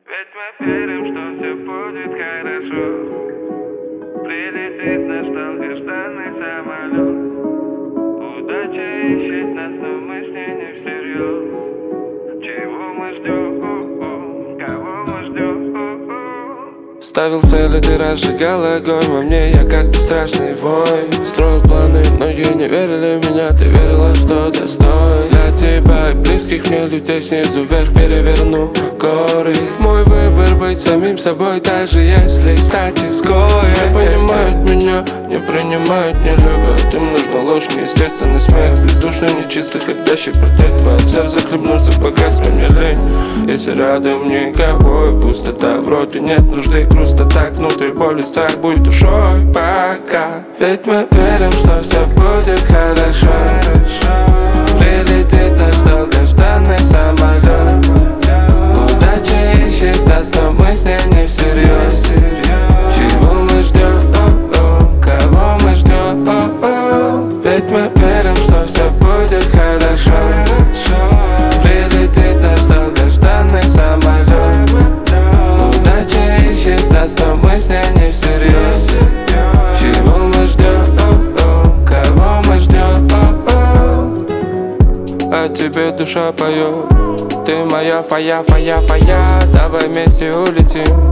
Ведь мы верим, что все будет хорошо. Прилетит наш долгожданный самолет. Удача ищет нас, но мы с ней не всерьез. Чего мы ждем? Кого мы ждем? Ставил цели, ты разжигал огонь во мне, я как бесстрашный воин. Строил планы, многие не верили в меня, ты верила, что достоин. Для тебя и близких мне людей снизу вверх переверну горы. Мой выбор быть самим собой, даже если стать изгоем. Не понимают меня, не принимают, не любят. Им нужна ложь, неестественный смех, бездушный, нечистый, ходящий портрет. Твоя цель захлебнуться богатством, мне лень. Если рядом никого и пустота, вроде нет нужды, грустно так, внутри боли, страх будет душой пока. Ведь мы верим, что все будет хорошо. Прилетит наш долгожданный самолет. Удача ищет нас, но мы с ней не всерьез. Чего мы ждем? Кого мы ждем? Ведь мы верим, что все будет хорошо. Прилетит наш долгожданный самолет. Удача ищет нас, но мы с ней не всерьез. Чего мы ждем? Кого мы ждем? А тебе душа поет. Ты моя фая, давай вместе улетим.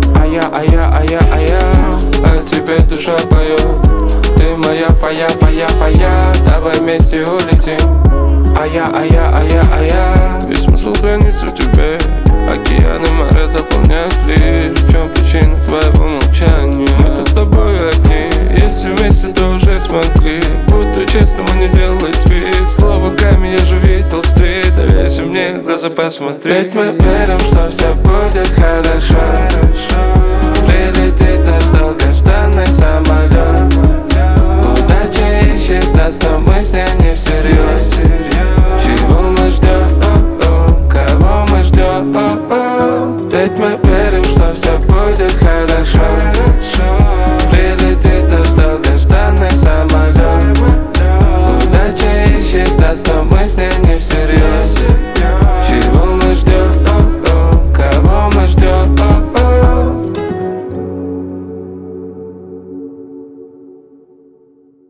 А тебе душа поет. Ты моя фая, давай вместе улетим. Весь смысл хранится в тебе. Океаны, моря дополняют лишь. В чем причина твоего молчания? Мы тут с тобой одни. Если вместе, то уже смогли. Буду честным, а не делать вид. Слово камень, я же видел стрит. Доверься мне, в глаза посмотри. Ведь мы верим, что все будет хорошо. Прилетит наш долгожданный самолет. Удача ищет нас, но мы с ней не всерьез.